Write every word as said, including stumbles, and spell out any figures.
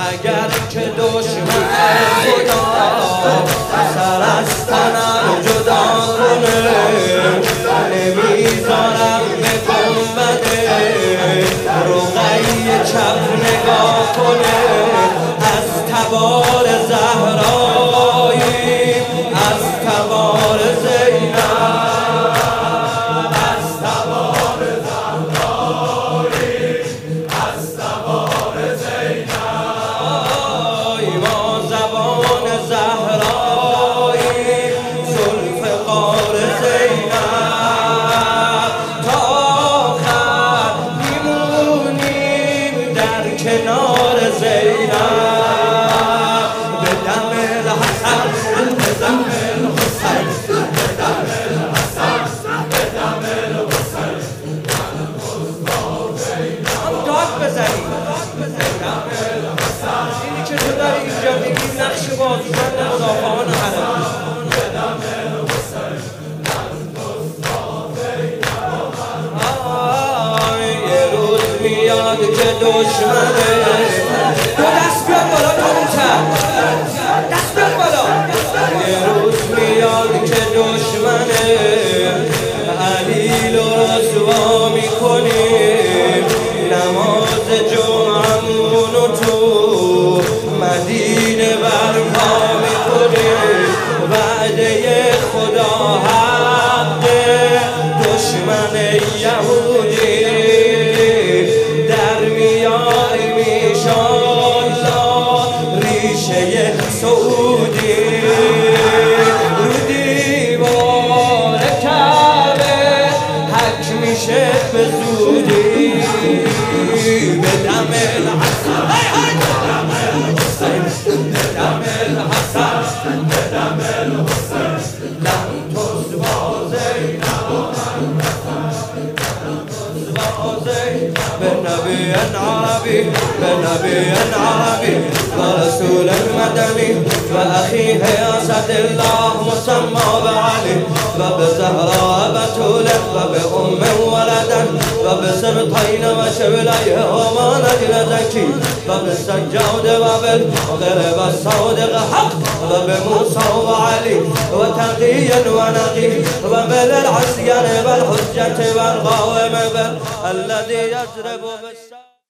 اگر که دشمن خدا سر از تنم جدا کنه نمیذارم به گنبده رقیه چپ نگاه کنه از تبار زهرایی از تبار زینب از تبار زهرایی از تبار زینب ما زبان زهرایی ذوالفقار زینب تا آخر میمونیم در کنار زینب به دم الحسن به دم الحسین به دم الحسن به دم الحسین داد بزنیم به دم الحسن اینی که تو داری اینجا میگی نقش بازوبند مدافعان حرم به دم الحسین یه روز میاد که دشمنه تو دست بیاد بالا کمتر دست بیاد بالا یه روز میاد که دشمنه علیل و رسوا میکنیم نماز جمعمونو تو مدینه برپا میکنیم وعده خدا حقه دشمن یهودی در میاریم ایشالله ریشه سعودی رو دیوار کعبه حک میشه به زودی به دم الحسن به دم الحسین به دم الحسن به دم الحسین لم تصبا زینب بالنبي عربي بالنبي عربي ورسول مدني وأخيه أسد الله مسمى بعلي وبزهراء بتولة وبأم ولدا وبسبطين وشبليه وما نجل زكي وبالسجاد وبالغرب الصادق حق وبموسى وعلي وتقيا ونقي وبالعصيان والحجة والقائم الذي يضرب بالسلام